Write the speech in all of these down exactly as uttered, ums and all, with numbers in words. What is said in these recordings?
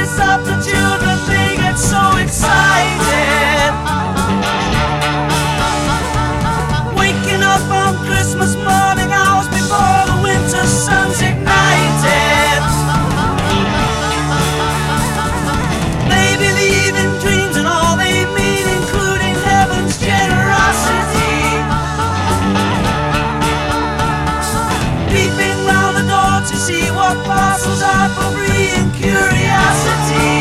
faces of the children, they get so excited. Waking up on Christmas morning, hours before the winter sun's ignited. They believe in dreams and all they mean, including heaven's generosity. Peeping round the door to see what parcels are for free and curiosity.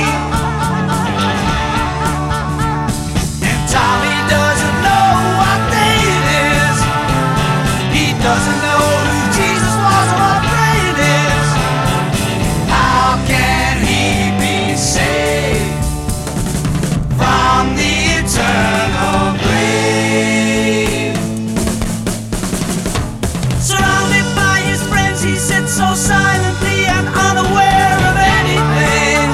And Tommy doesn't know what day it is. He doesn't know who Jesus was or what day it is. How can he be saved from the eternal grave? Surrounded by his friends, he sits so silently and unaware of anything.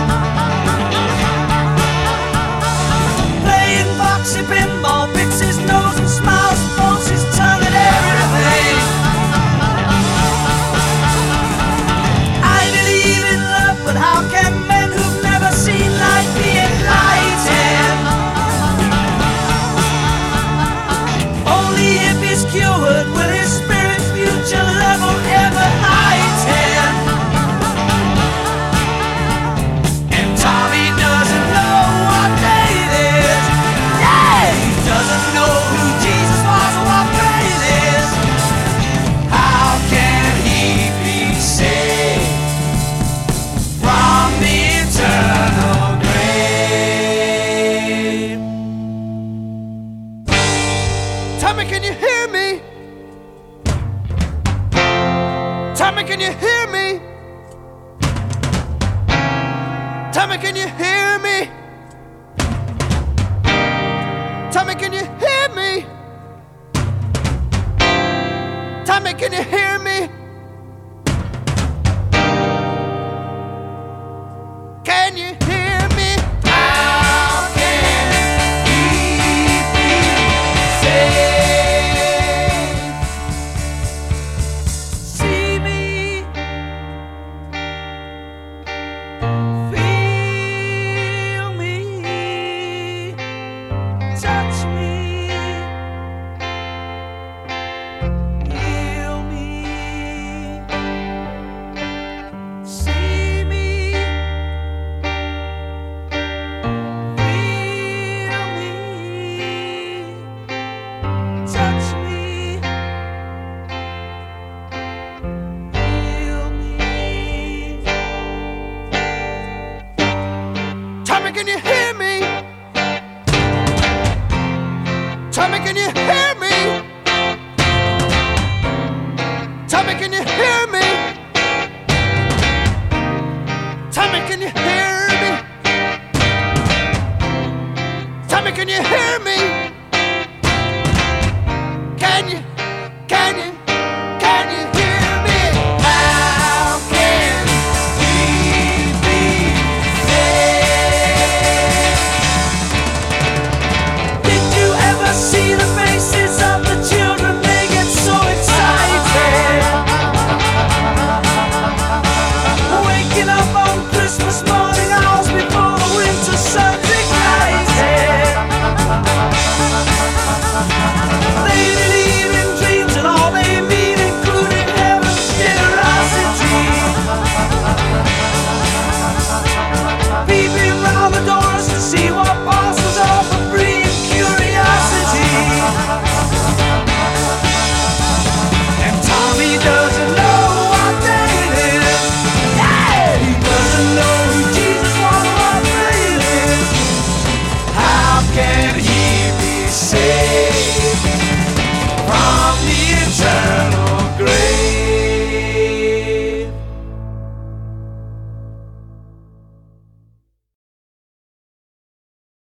Playing boxy pinball, picks his nose and smiles and folds his tongue at everything. I believe in love, but how can men who've never seen light be enlightened? Only if he's cured will his spirit's future level ever heighten. And Tommy doesn't know what day it is. Yeah, he doesn't know who Jesus was or what day it is. How can he be saved from the eternal grave? Tommy, can you hear me? Tommy, can you hear me? Tommy, can you hear me? Tommy, can you hear me? Tommy, can you hear me? Can you hear me? How can he be saved? See me, feel me, touch me, heal me. See me, feel me, touch me, heal me. Tommy, can you hear me? Tommy, can you hear me? Tommy, can you hear me? Tommy, can you hear me? Tommy, can you hear